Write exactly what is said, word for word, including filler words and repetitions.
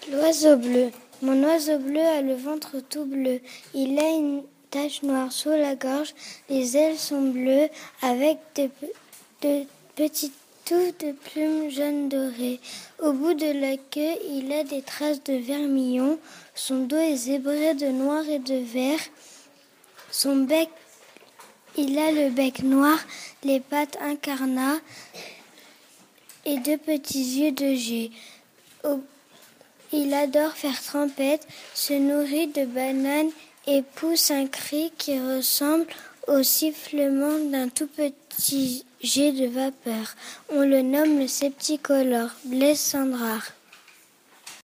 L'oiseau bleu. Mon oiseau bleu a le ventre tout bleu. Il a une tache noire sur la gorge. Les ailes sont bleues avec de, de petites touffes de plumes jaunes dorées. Au bout de la queue, il a des traces de vermillon. Son dos est zébré de noir et de vert. Son bec, il a le bec noir, les pattes incarnats et deux petits yeux de jet. Au Il adore faire trempette, se nourrit de bananes et pousse un cri qui ressemble au sifflement d'un tout petit jet de vapeur. On le nomme le septicolore, Blaise Cendrars.